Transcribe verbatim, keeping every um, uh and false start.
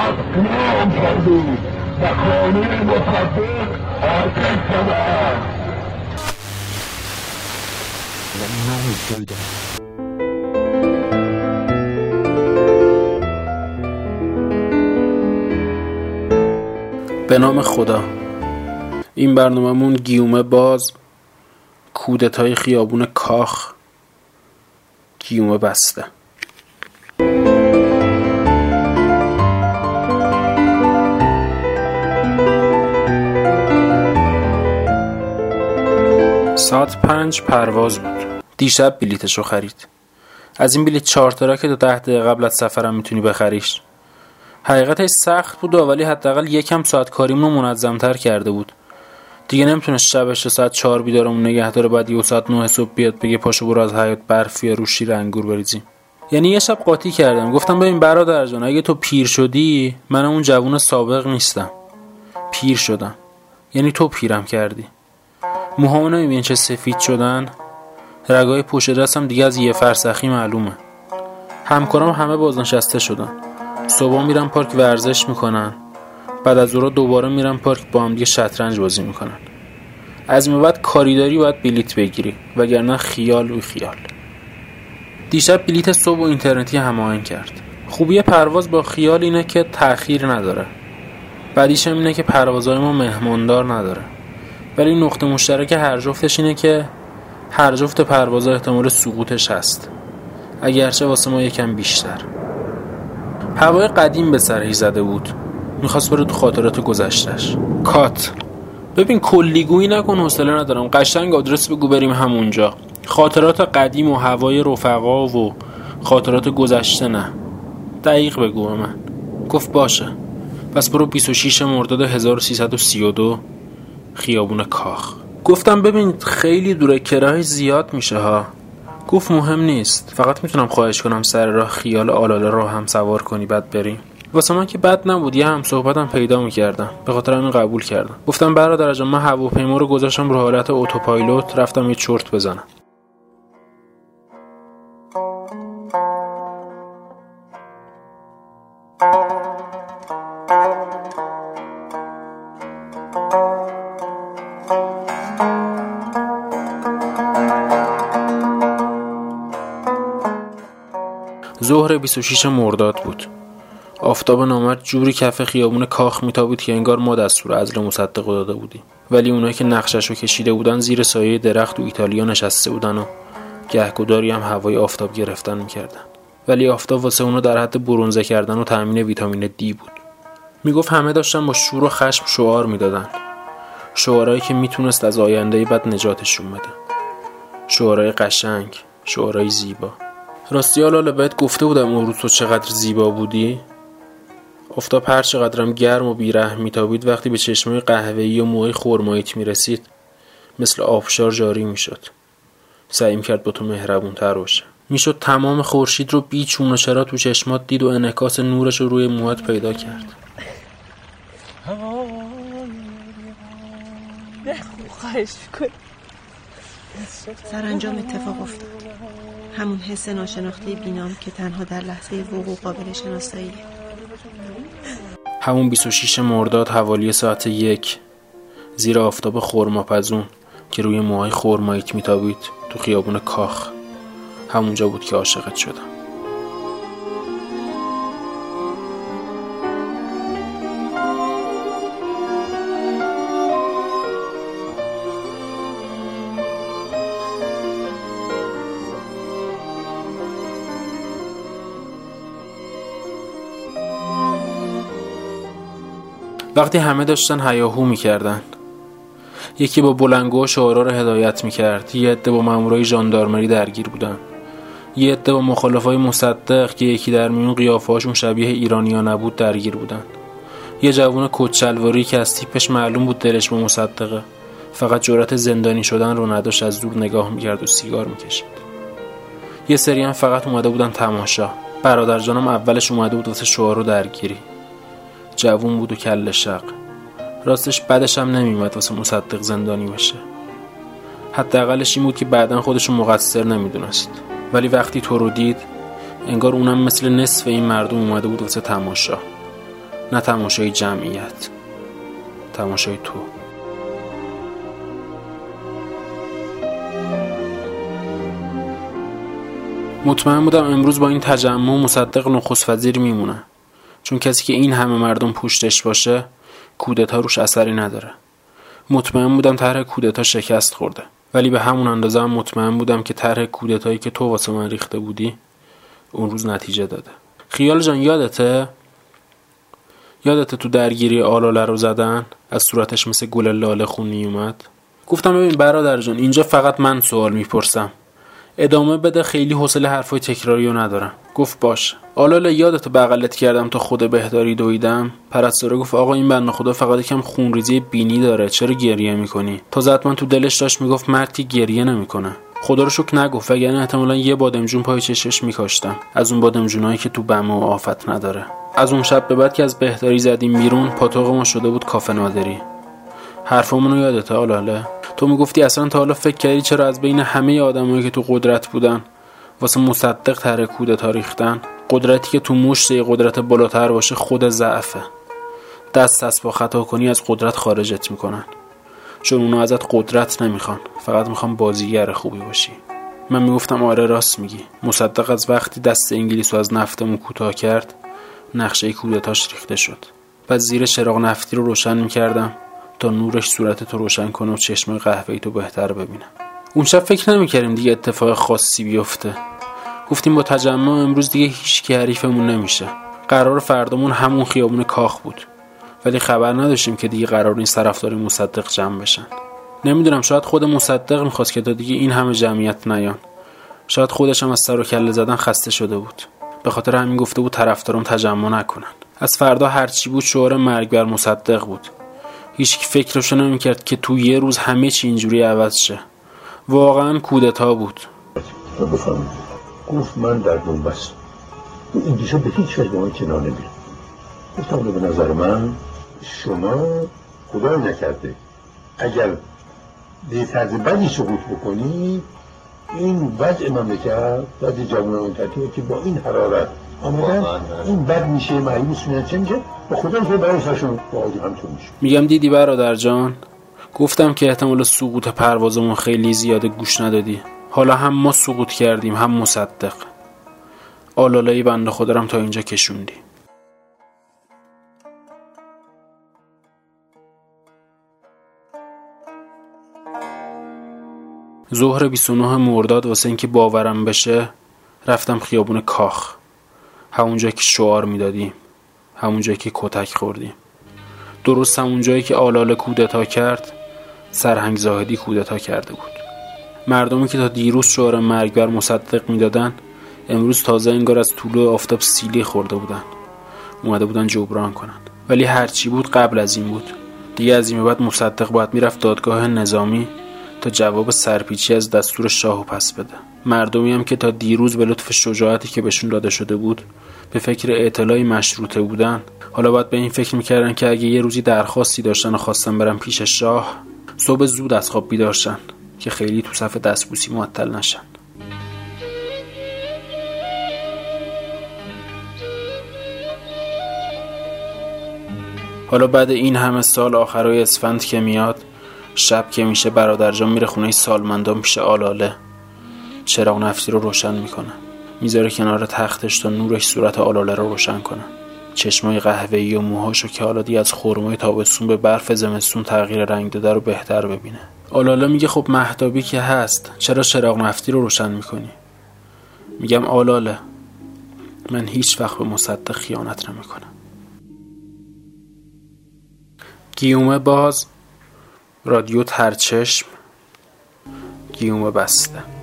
اقنام پردو و خانه مصدق آتش شدن. به نام خدا. این برنامه‌مون گیومه باز، کودتای خیابون کاخ، گیومه بسته. ساعت پنج پرواز بود. دیشب بلیتشو خرید. از این بلیت چارترا که تا ده دقیقه قبل از سفرم میتونی بخریش. حقیقتش سخت بود ولی حداقل یکم ساعت کاریمون رو منظم‌تر کرده بود. دیگه نمیتونست شبش ساعت چهار بیدارمون نگه داره بعد یه ساعت نه صبح بیاد بگه پاشو برو از حیاط برف یا رو شیر انگور بریزیم. یعنی یه شب قاطی کردم. گفتم ببین برادر جان، اگه تو پیر شدی من اون جوون سابق نیستم. پیر شدم. یعنی تو پیرم کردی. موهامو نمیبین چه سفید شدن؟ رگای پشت دستم دیگه از یه فرسخی معلومه. همکارام همه بازنشسته شدن. صبح میرن پارک ورزش میکنن، بعد از ظهر دوباره میرن پارک با هم دیگه شطرنج بازی میکنن. از این بعد کاریداری باید بلیت بگیری وگرنه خیال روی خیال. دیشب بلیت صبح و اینترنتی هماهنگ کرد. خوبی پرواز با خیال اینه که تأخیر نداره. بعدیش هم اینه که پروازهای ما مهماندار نداره. ولی نقطه مشترک هر جفتش اینه که هر جفت پروازها احتمال سقوطش هست، اگرچه واسه ما یکم بیشتر. هوای قدیم به سرش زده بود. میخواست بره تو خاطرات گذشتش. کات ببین کلیگویی نکن، حوصله ندارم. قشنگ آدرس بگو بریم همونجا. خاطرات قدیم و هوای رفقا و خاطرات گذشته نه. دقیق بگو به من. گفت باشه. پس برو بیست و شش مرداد هزار و سیصد و سی و دو خیابون کاخ. گفتم ببین خیلی دوره، کرایه زیاد میشه ها. گفت مهم نیست، فقط میتونم خواهش کنم سر راه خیال آلاله رو هم سوار کنی بعد بریم. واسه من که بد نبود، یه هم صحبتم پیدا میکردم، به خاطر همین قبول کردم. گفتم برادر جان من هواپیما رو گذاشتم رو حالت اتوپایلوت، رفتم یه چرت بزنم. ظهر بیست و شش مرداد بود. آفتاب نامرد جوری کف خیابون کاخ میتابید که انگار ما دستور عزل مصدق داده بودیم. ولی اونایی که نقششو کشیده بودن زیر سایه درخت و ایتالیا نشسته بودن و گهگداری هم هوای آفتاب گرفتن میکردن. ولی آفتاب واسه اونا در حد برنزه کردن و تامین ویتامین دی بود. میگفت همه داشتن با شور و خشم شعار میدادن. شعارهایی که میتونست از آینده بد نجاتشون بده. شعارهای قشنگ، شعارهای زیبا. راستی حالا بهت گفته بودم اون روز تو چقدر زیبا بودی؟ آفتاب هر چقدرم گرم و بیرحم میتابید وقتی به چشمای قهوه‌ای و موهای خرماییت میرسید مثل آبشار جاری میشد. سعی میکرد با تو مهربون تر باشه. میشد تمام خورشید رو بی چون و چرا تو چشمات دید و انعکاس نورش رو روی موهات پیدا کرد. خواهش میکنم. سرانجام اتفاق افتاد. همون حس ناشناخته بینام که تنها در لحظه وقوع قابل شناساییه. همون بیست و شش مرداد حوالی ساعت یک زیر آفتاب خرماپزون که روی موهای خرماییت میتابید تو خیابون کاخ، همونجا بود که عاشقت شدم. وقتی همه داشتن هیاهو میکردن، یکی با بلنگو و شعارا رو هدایت میکرد، یه عده با مامورای ژاندارمری درگیر بودن، یه عده با مخالفای مصدق که یکی در میون قیافه‌هاشون شبیه ایرانی‌ها نبود درگیر بودن، یه جوون کچلواری که از تیپش معلوم بود دلش با مصدقه، فقط جرأت زندانی شدن رو نداشت، از دور نگاه میکرد و سیگار میکشید. یه سری هم فقط اومده بودن تماشا. برادر جانم اولش اومده بود واسه شعار رو درگیری. جوون بود و کله شق. راستش بعدش هم نمیومد واسه مصدق زندانی بشه. حداقلش این بود که بعدن خودشو مقصر نمیدونست. ولی وقتی تو رو دید انگار اونم مثل نصف این مردم اومده بود واسه تماشا. نه تماشای جمعیت، تماشای تو. مطمئن بودم امروز با این تجمع مصدق نخست وزیر میمونه، چون کسی که این همه مردم پشتش باشه کودتا روش اثری نداره. مطمئن بودم طرح کودتا شکست خورده، ولی به همون اندازه هم مطمئن بودم که طرح کودتایی که تو واسه من ریخته بودی اون روز نتیجه داده. خیال جان یادته؟ یادته تو درگیری آلاله رو زدن؟ از صورتش مثل گل لاله خون میومد. گفتم ببین برادر جان، اینجا فقط من سوال میپرسم، ادامه بده، خیلی حوصله حرفای تکراری رو ندارم. گفت باش. آلاله یادت بغلت کردم تا خود بهداری دویدم؟ پرستاره گفت آقا این بنده خدا فقط یکم خونریزی بینی داره، چرا گریه میکنی؟ تازه حتما تو دلش داشت میگفت مرد که گریه نمیکنه. خدا رو شکر نگفت، وگرنه احتمالاً یه بادمجون پای چشش میکاشتم، از اون بادمجونایی که تو بم و آفت نداره. از اون شب به بعد که از بهداری زدیم بیرون، پاتوق ما شده بود کافه نادری. حرفمون رو یادته آلاله؟ تو میگفتی اصلا تا حالا فکر کردی چرا از بین همه آدمایی که تو قدرت بودن واسه مصدق طرح کودتا ریختن؟ قدرتی که تو مشت یه قدرت بالاتر باشه خود ضعفه. دست از پا خطا کنی از قدرت خارجت میکنن، چون اونا ازت قدرت نمیخوان، فقط میخوان بازیگر خوبی باشی. من میگفتم آره راست میگی. مصدق از وقتی دست انگلیسو از نفتمون کوتاه کرد نقشه کودتاش ریخته شد. بعد زیر چراغ نفتی رو روشن میکردم تا نورش صورتتو روشن کنه و چشمای قهوه‌ای تو بهتر ببینم. اون شب فکر نمیکردیم دیگه اتفاق خاصی بیفته. گفتیم با تجمع امروز دیگه هیچ کی حریفمون نمیشه. قرار فردامون همون خیابون کاخ بود، ولی خبر نداشتیم که دیگه قرار نیست طرفدار مصدق جمع بشن. نمیدونم، شاید خود مصدق میخواست که تا دیگه این همه جمعیت نیان. شاید خودش هم از سر و کله زدن خسته شده بود، به خاطر همین گفته بود طرفدارم تجمع نکنن. از فردا هرچی بود شعار مرگ بر مصدق بود. هیچ کی فکرشو نمیکرد که تو یه روز همه چی اینجوری عوض شه. واقعا کودتا بود. بفهمید گفت من در بنبست این دیشب به هیچ وجه با من کنار نمیرم. گفتم به نظر من شما خدای نکرده اگر به طرز بدی سقوط بکنی، این وضع مملکت وضع جوان مملکتیه که با این حرارت آمدن این بد میشه، مایوس میشن، چه میشه با خدا میشه برای سرشون با آجی همچون میشه. میگم دیدی برادر جان، گفتم که احتمال سقوط پروازمون خیلی زیاده، گوش ندادی. حالا هم ما سقوط کردیم هم مصدق. آلاله‌ای بنده خدا رم تا اینجا کشوندی. ظهر بیست و نه مرداد واسه اینکه باورم بشه رفتم خیابون کاخ، همونجایی که شعار میدادیم، همونجایی که کتک خوردیم، درست همونجایی که آلاله کودتا کرد سرهنگ زاهدی کودتا کرده بود. مردمی که تا دیروز شعار مرگ بر مصدق میدادن امروز تازه انگار از طلوع آفتاب سیلی خورده بودن، اومده بودن جبران کنن. ولی هرچی بود قبل از این بود. دیگه از این بعد مصدق باید میرفت دادگاه نظامی تا جواب سرپیچی از دستور شاهو پس بده. مردمی هم که تا دیروز به لطف شجاعتی که بهشون داده شده بود به فکر اعتلاعی مشروطه بودن، حالا باید به این فکر میکردن که اگه یه روزی درخواستی داشتن و خواستن برن پیش شاه، صبح زود از خواب بیدار شن که خیلی تو صف دستبوسی معطل نشن. حالا بعد این همه سال آخرای اسفند که میاد، شب که میشه، برادر جان میره خونه سالمندان پیش آلاله، چراغ نفتی رو روشن میکنه، میذاره کنار تختش تا نورش صورت آلاله رو روشن کنه، چشمای قهوه‌ای و موهاشو که حالا دیگه از خرمای تابستون به برف زمستون تغییر رنگ داده رو بهتر ببینه. آلاله میگه خب مهتابی که هست، چرا چراغ نفتی رو روشن میکنی؟ میگم آلاله من هیچ وقت به مصدق خیانت نمیکنم. گیومه باز، رادیو ترچشم، گیومه بسته.